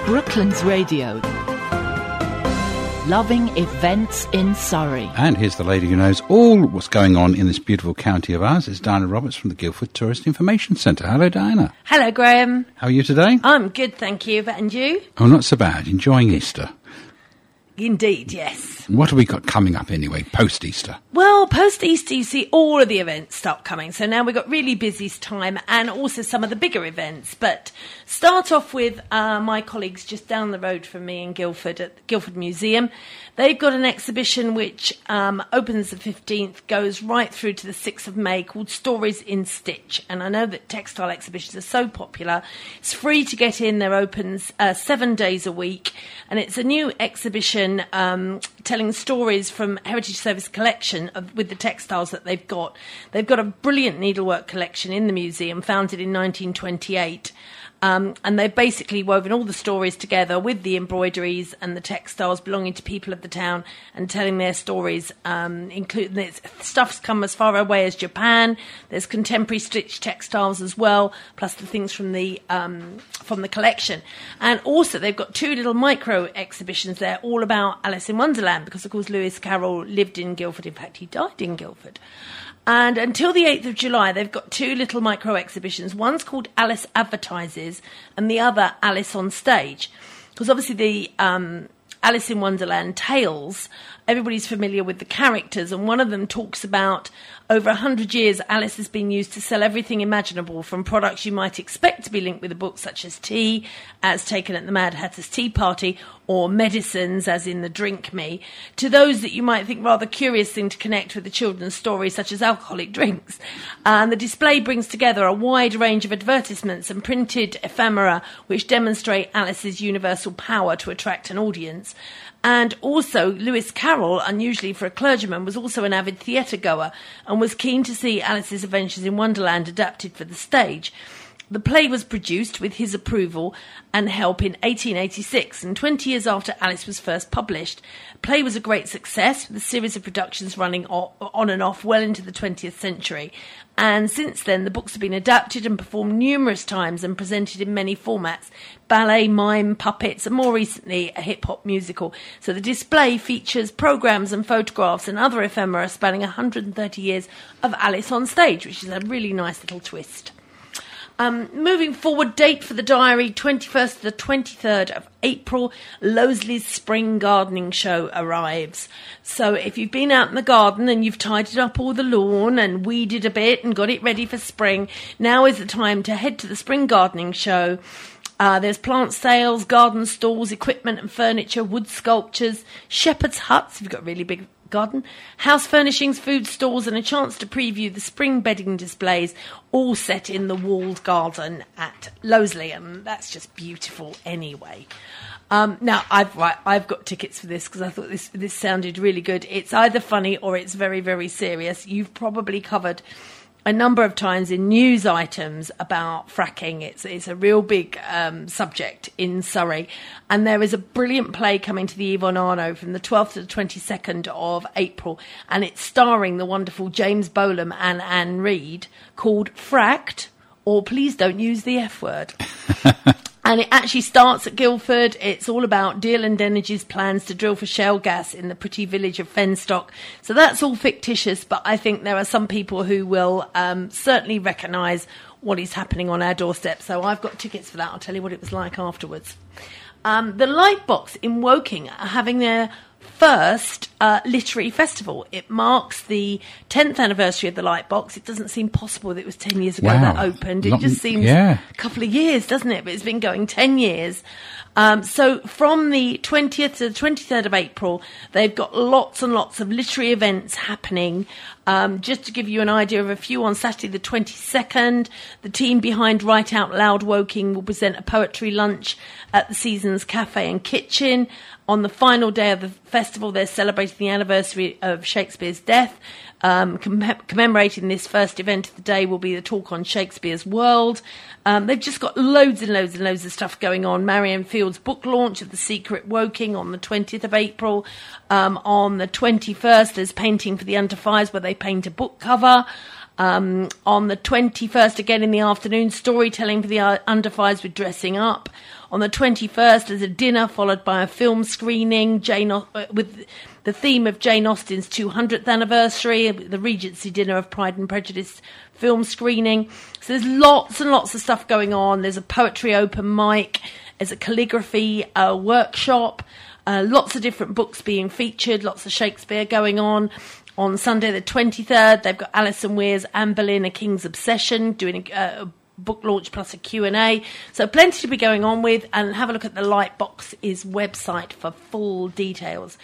Brooklands Radio. Loving events in Surrey. And here's the lady who knows all what's going on in this beautiful county of ours. It's Diana Roberts from the Guildford Tourist Information Centre. Hello, Diana. Hello, Graham. How are you today? I'm good, thank you. And you? Oh, not so bad. Enjoying Easter. Indeed, yes. What have we got coming up anyway, post-Easter? Well, post-Easter, you see all of the events start coming. So now we've got really busy time and also some of the bigger events. But start off with my colleagues just down the road from me in Guildford at the Guildford Museum. They've got an exhibition which opens the 15th, goes right through to the 6th of May, called Stories in Stitch. And I know that textile exhibitions are so popular. It's free to get in. They're open 7 days a week. And it's a new exhibition telling stories from Heritage Service collection with the textiles that they've got. They've got a brilliant needlework collection in the museum, founded in 1928. And they've basically woven all the stories together with the embroideries and the textiles belonging to people of the town and telling their stories, including stuff's come as far away as Japan. There's contemporary stitched textiles as well, plus the things from the collection. And also they've got 2 little micro exhibitions there all about Alice in Wonderland, because of course Lewis Carroll lived in Guildford. In fact, he died in Guildford. And until the 8th of July, they've got 2 little micro exhibitions. One's called Alice Advertises and the other Alice on Stage. Because obviously the Alice in Wonderland tales, everybody's familiar with the characters, and one of them talks about over 100 years Alice has been used to sell everything imaginable, from products you might expect to be linked with a book, such as tea, as taken at the Mad Hatter's Tea Party, or medicines, as in the Drink Me, to those that you might think rather curious thing to connect with the children's stories, such as alcoholic drinks. And the display brings together a wide range of advertisements and printed ephemera which demonstrate Alice's universal power to attract an audience. And also, Lewis Carroll, unusually for a clergyman, was also an avid theatre goer and was keen to see Alice's Adventures in Wonderland adapted for the stage. The play was produced with his approval and help in 1886, and 20 years after Alice was first published. The play was a great success, with a series of productions running on and off well into the 20th century. And since then, the books have been adapted and performed numerous times and presented in many formats: ballet, mime, puppets, and more recently, a hip-hop musical. So the display features programmes and photographs and other ephemera spanning 130 years of Alice on Stage, which is a really nice little twist. Moving forward, date for the diary, 21st to the 23rd of April, Loseley's Spring Gardening Show arrives. So if you've been out in the garden and you've tidied up all the lawn and weeded a bit and got it ready for spring, now is the time to head to the Spring Gardening Show. There's plant sales, garden stalls, equipment and furniture, wood sculptures, shepherd's huts, if you've got a really big garden, house furnishings, food stalls, and a chance to preview the spring bedding displays, all set in the walled garden at Loseley, and that's just beautiful anyway. Now, I've got tickets for this because I thought this sounded really good. It's either funny or it's very, very serious. You've probably covered a number of times in news items about fracking. It's a real big subject in Surrey. And there is a brilliant play coming to the Yvonne Arnaud from the 12th to the 22nd of April. And it's starring the wonderful James Bolam and Anne Reid, called Fracked, or Please Don't Use the F Word. And it actually starts at Guildford. It's all about Dearland Energy's plans to drill for shale gas in the pretty village of Fenstock. So that's all fictitious, but I think there are some people who will certainly recognise what is happening on our doorstep. So I've got tickets for that. I'll tell you what it was like afterwards. The Lightbox in Woking are having their first literary festival. It marks the 10th anniversary of the Lightbox. It doesn't seem possible that it was 10 years ago that opened. It just seems a couple of years, doesn't it? But it's been going 10 years. So from the 20th to the 23rd of April, they've got lots and lots of literary events happening. Just to give you an idea of a few, on Saturday the 22nd, the team behind Write Out Loud Woking will present a poetry lunch at the Seasons Cafe and Kitchen. On the final day of the festival, they're celebrating the anniversary of Shakespeare's death. Commemorating this first event of the day will be the talk on Shakespeare's World. They've just got loads and loads and loads of stuff going on. Marianne Field's book launch of The Secret Woking on the 20th of April. On the 21st, there's Painting for the Under Fives, where they paint a book cover. On the 21st, again in the afternoon, storytelling for the under fives with dressing up. On the 21st, there's a dinner followed by a film screening with the theme of Jane Austen's 200th anniversary, the Regency dinner of Pride and Prejudice film screening. So there's lots and lots of stuff going on. There's a poetry open mic. There's a calligraphy workshop. Lots of different books being featured. Lots of Shakespeare going on. On Sunday the 23rd, they've got Alison Weir's Anne Boleyn, A King's Obsession, doing a book launch plus a Q&A. So plenty to be going on with, and have a look at the Lightbox's website for full details.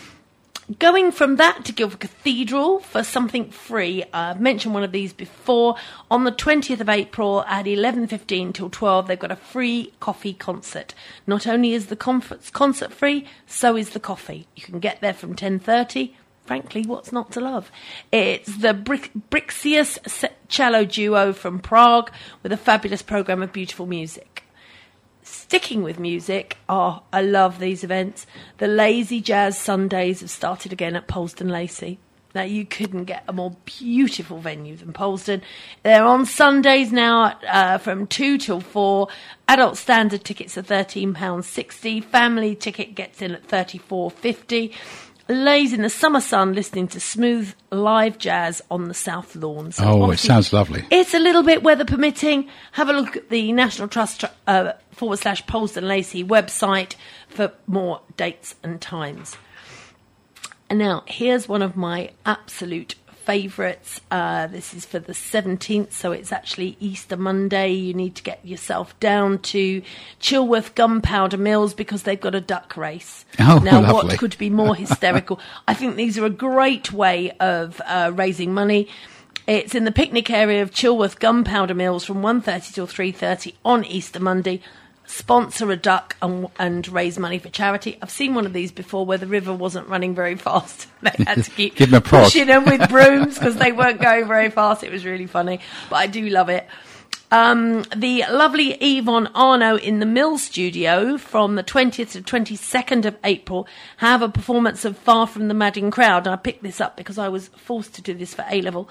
Going from that to Guildford Cathedral for something free. I've mentioned one of these before. On the 20th of April at 11:15 till 12, they've got a free coffee concert. Not only is the concert free, so is the coffee. You can get there from 10:30. Frankly, what's not to love? It's the Brixius cello duo from Prague with a fabulous programme of beautiful music. Sticking with music, I love these events. The Lazy Jazz Sundays have started again at Polesden Lacey. Now, you couldn't get a more beautiful venue than Polesden. They're on Sundays now from 2 till 4. Adult standard tickets are £13.60. Family ticket gets in at £34.50. Lays in the summer sun listening to smooth live jazz on the South Lawn. So it sounds lovely. It's a little bit weather permitting. Have a look at the National Trust /Polesden Lacey website for more dates and times. And now, here's one of my absolute favourites. This is for the 17th, so it's actually Easter Monday. You need to get yourself down to Chilworth Gunpowder Mills because they've got a duck race. Oh, now, lovely. What could be more hysterical? I think these are a great way of raising money. It's in the picnic area of Chilworth Gunpowder Mills from 1:30 till 3:30 on Easter Monday. Sponsor a duck and raise money for charity. I've seen one of these before where the river wasn't running very fast. They had to keep Give them a prod. pushing them with brooms because they weren't going very fast. It was really funny, but I do love it. The lovely Yvonne Arnaud in the Mill Studio from the 20th to 22nd of April have a performance of Far From the Madding Crowd. And I picked this up because I was forced to do this for A-level.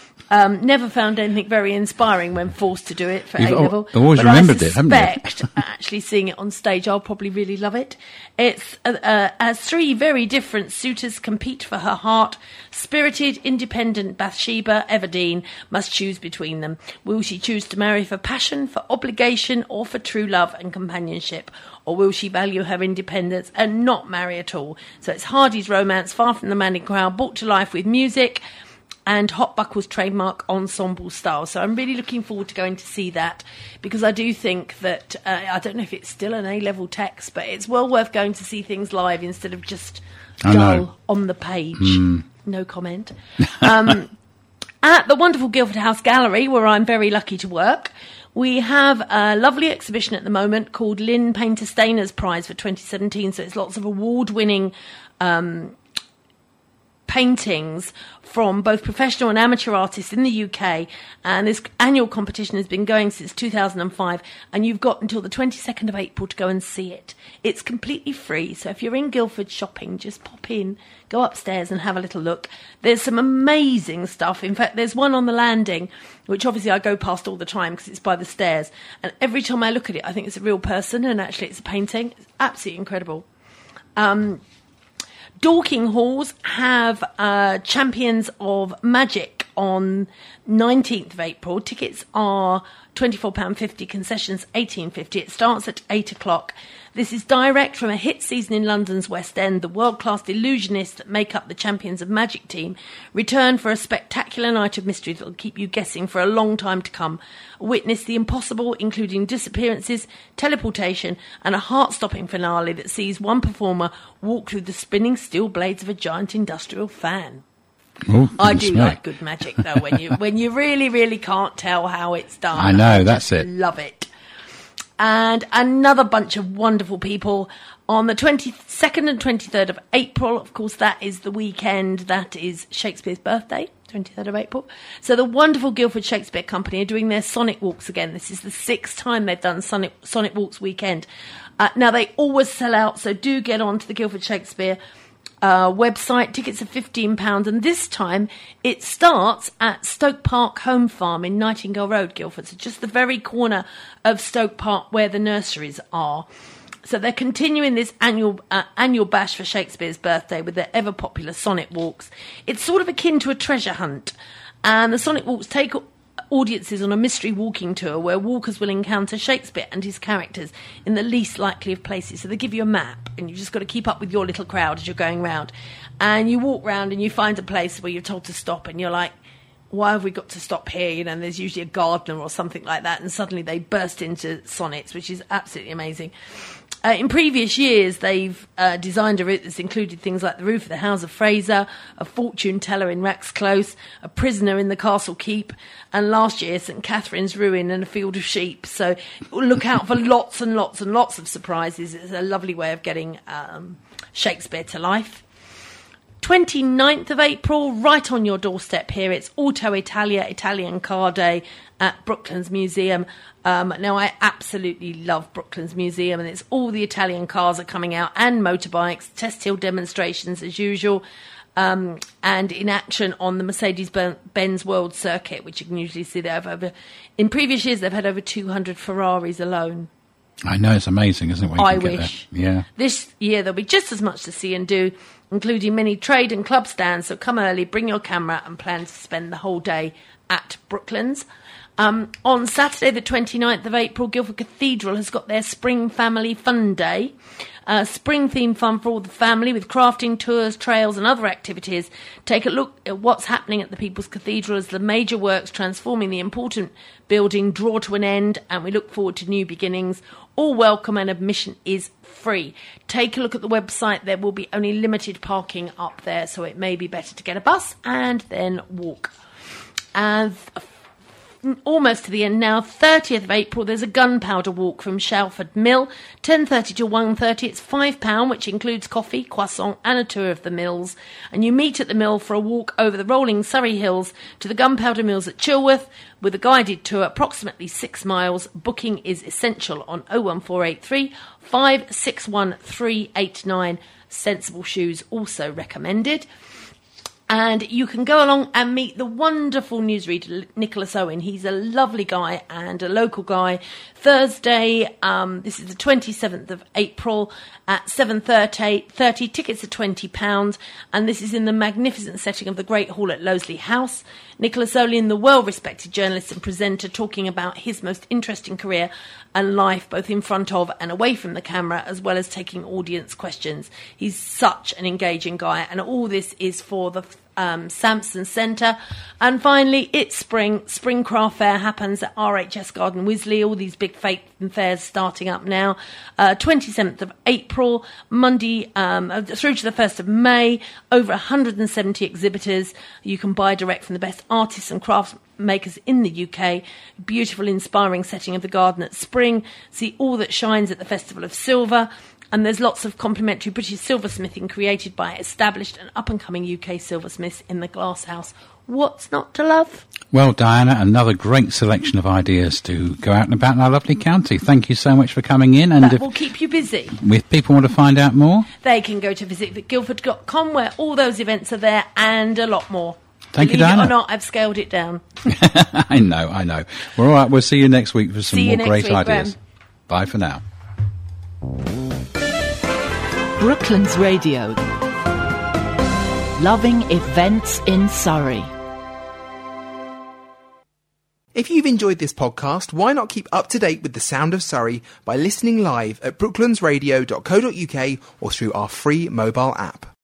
Never found anything very inspiring when forced to do it for A-level. You've always remembered it, haven't you? I suspect actually seeing it on stage, I'll probably really love it. It's as three very different suitors compete for her heart. Spirited, independent Bathsheba Everdeen must choose between them. Will she choose to marry for passion, for obligation, or for true love and companionship? Or will she value her independence and not marry at all? So it's Hardy's romance, Far From the Madding Crowd, brought to life with music and Hot Buckle's trademark ensemble style. So I'm really looking forward to going to see that because I do think that, I don't know if it's still an A-level text, but it's well worth going to see things live instead of just dull on the page. No comment. At the wonderful Guildford House Gallery, where I'm very lucky to work, we have a lovely exhibition at the moment called Lynn Painter Stainer's Prize for 2017. So it's lots of award-winning paintings from both professional and amateur artists in the UK, and this annual competition has been going since 2005, and you've got until the 22nd of April to go and see it. It's completely free, so if you're in Guildford shopping, just pop in, go upstairs and have a little look. There's some amazing stuff. In fact, there's one on the landing, which obviously I go past all the time because it's by the stairs, and every time I look at it, I think it's a real person, and actually it's a painting. It's absolutely incredible. Dorking Halls have Champions of Magic on 19th of April. Tickets are £24.50, concessions £18.50. It starts at 8 o'clock. This is direct from a hit season in London's West End. The world-class illusionists that make up the Champions of Magic team return for a spectacular night of mystery that will keep you guessing for a long time to come. Witness the impossible, including disappearances, teleportation, and a heart-stopping finale that sees one performer walk through the spinning steel blades of a giant industrial fan. Oh, I do like good magic, though, when you really, really can't tell how it's done. I know, that's it. Love it. And another bunch of wonderful people on the 22nd and 23rd of April. Of course, that is the weekend. That is Shakespeare's birthday, 23rd of April. So the wonderful Guildford Shakespeare Company are doing their Sonic Walks again. This is the 6th time they've done Sonic Walks weekend. Now, they always sell out, so do get on to the Guildford Shakespeare website. Tickets are £15, and this time it starts at Stoke Park Home Farm in Nightingale Road, Guildford. So just the very corner of Stoke Park where the nurseries are. So they're continuing this annual bash for Shakespeare's birthday with their ever popular sonnet walks. It's sort of akin to a treasure hunt, and the sonnet walks take audiences on a mystery walking tour where walkers will encounter Shakespeare and his characters in the least likely of places. So they give you a map, and you've just got to keep up with your little crowd as you're going round. And you walk round and you find a place where you're told to stop, and you're like, why have we got to stop here? You know, and there's usually a gardener or something like that, and suddenly they burst into sonnets, which is absolutely amazing. In previous years, they've designed a route that's included things like the roof of the House of Fraser, a fortune teller in Rex Close, a prisoner in the Castle Keep, and last year, St Catherine's Ruin and a field of sheep. So look out for lots and lots and lots of surprises. It's a lovely way of getting Shakespeare to life. 29th of April, right on your doorstep here, it's Auto Italia Italian Car Day at Brooklands Museum. Now, I absolutely love Brooklands Museum, and it's all the Italian cars are coming out, and motorbikes, test hill demonstrations as usual, and in action on the Mercedes-Benz World Circuit, which you can usually see there. In previous years, they've had over 200 Ferraris alone. I know, it's amazing, isn't it? When you I can get wish. there. Yeah. This year there'll be just as much to see and do, including many trade and club stands, so come early, bring your camera, and plan to spend the whole day at Brooklands. On Saturday, the 29th of April, Guildford Cathedral has got their Spring Family Fun Day. Spring-themed fun for all the family with crafting, tours, trails and other activities. Take a look at what's happening at the People's Cathedral as the major works transforming the important building draw to an end, and we look forward to new beginnings. All welcome, and admission is free. Take a look at the website. There will be only limited parking up there, so it may be better to get a bus and then walk. And almost to the end now, 30th of April, there's a gunpowder walk from Shalford Mill, 10:30 to 1:30. It's £5, which includes coffee, croissant and a tour of the mills. And you meet at the mill for a walk over the rolling Surrey Hills to the gunpowder mills at Chilworth with a guided tour, approximately 6 miles. Booking is essential on 01483 561 389. Sensible shoes also recommended. And you can go along and meet the wonderful newsreader, Nicholas Owen. He's a lovely guy and a local guy. Thursday, this is the 27th of April at 7:30. Tickets are £20. And this is in the magnificent setting of the Great Hall at Loseley House. Nicholas Owen, the well-respected journalist and presenter, talking about his most interesting career and life, both in front of and away from the camera, as well as taking audience questions. He's such an engaging guy, and all this is for the Sampson Centre. And finally, it's spring. Spring Craft Fair happens at RHS Garden Wisley. All these big fairs starting up now. 27th of April, Monday through to the 1st of May. Over 170 exhibitors. You can buy direct from the best artists and crafts makers in the UK. Beautiful, inspiring setting of the garden at Spring. See all that shines at the Festival of Silver. And there's lots of complimentary British silversmithing created by established and up-and-coming UK silversmiths in the Glass House. What's not to love? Well, Diana, another great selection of ideas to go out and about in our lovely county. Thank you so much for coming in. And that will keep you busy. If people want to find out more, they can go to visitguildford.com, where all those events are there and a lot more. Thank you, Diana. Believe it or not, I've scaled it down. I know. Well, all right, we'll see you next week for some more great ideas. Graham. Bye for now. Brooklands Radio. Loving events in Surrey. If you've enjoyed this podcast, why not keep up to date with the sound of Surrey by listening live at brooklandsradio.co.uk or through our free mobile app.